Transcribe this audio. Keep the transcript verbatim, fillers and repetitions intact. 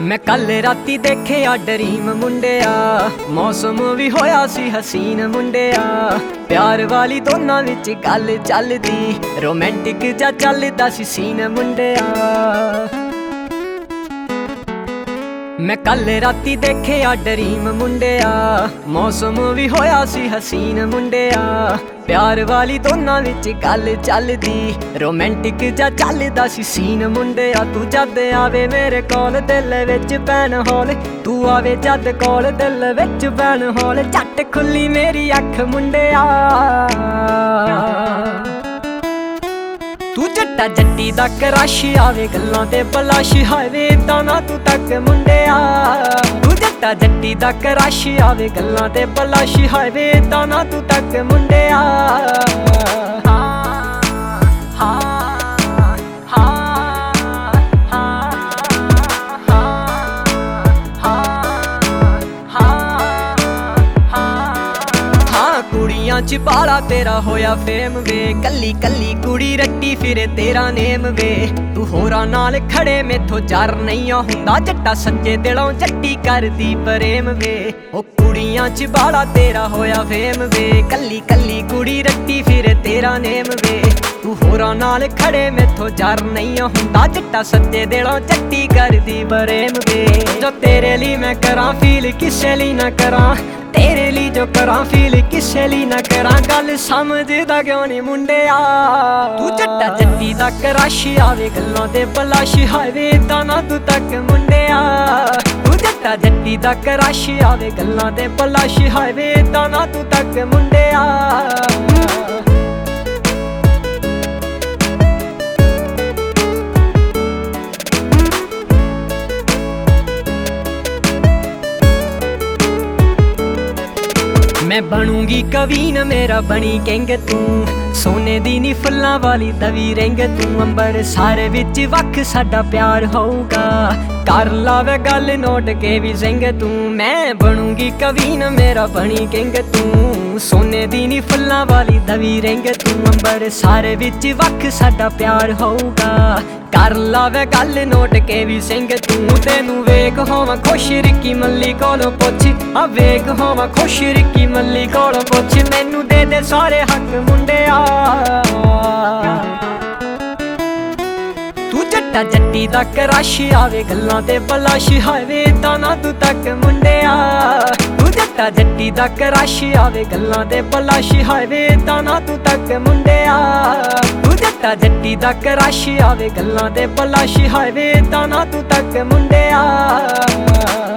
मैं कल राती देखिया ड्रीम मुंडिया, मौसम भी होया सी हसीन मुंडिया। प्यार वाली दोनों विच गल चलदी, रोमांटिक जा चलदा सी सीन मुंडिया। मैं कल राती देखिया ड्रीम मुंडिया, मौसम भी होया सी हसीन मुंडिया। प्यार वाली दोनों विच गल चलदी, रोमांटिक जा चलदा सी सीन मुंडिया। तू जद आवे मेरे कोल दिल विच पैन हौल, तू आवे जद कोल दिल विच पैन हौल। झट खुली मेरी अख मुंडिया, तू जट्टा जट्टी दा क्रश आवे गल्लां ते बलाश। हावे इदां ना तू तक मुंडिया, तू जट्टा जट्टी दा क्रश आवे गल्लां ते बलाश। हावे इदां ना तू तक मुंडिया। कुड़ियां च बाला तेरा होया फेम वे, कली कली कुड़ी रट्टी फिरे तेरा नेम वे। तू होरां नाल खड़े मेथों जार नहीं हुंदा, जट्टा सच्चे दिलों जट्टी करदी प्रेम वे। ओ कुड़ियां च बाला तेरा होया फेम वे, कली कली कुड़ी रट्टी फिरे तेरा नेम वे। तू होरां नाल खड़े मेथों जार नहीं हुंदा, जट्टा सच्चे दिलों जट्टी करदी प्रेम वे। जो तेरे लिए मैं करां फील किसे लिए ना करां, तेरे लिए जो करां फील किसे लिए ना करां। गल समझदा क्यों नहीं मुंडिया, तू जट्टा जट्टी दा क्रश आवे गल्लां ते बलाश। हावे इदां ना तू तक मुंडिया, तू जट्टा जट्टी दा क्रश आवे गल्लां ते बलाश। हावे इदां ना तू तक मुंडिया। मैं बनूंगी कवीन मेरा बनी किंग तू, सोने दी नी फुल्लां वाली तवी रिंग तू। अंबर सारे विच वख साडा प्यार होऊगा, कर लावे गल नोट के भी सिंग तू। मैं बनूंगी कवीन मेरा बनी किंग तू, सोने दी नी फुल्लां वाली तवी रिंग तू। अंबर सारे विच वख साडा प्यार होऊगा, कर लावे गल नोट के भी सिंग तू। तेनू वेख होवां खुश रिक्की मल्ली कोलों पुछ, आ वेख होवां खुश रिक्की मल्ली कोलों पुछ। मैनू दे दे सारे हक मुंडिया, तू जट्टा जट्टी दा क्रश आवे गल्लां ते बलाश। हावे इदां ना तू तक मुंडिया, तू जट्टा जट्टी दा क्रश आवे गल्लां ते बलाश। हावे इदां ना तू तक मुंडिया, तू जट्टा जट्टी दा क्रश आवे गल्लां ते बलाश। हावे इदां ना तू तक मुंडिया।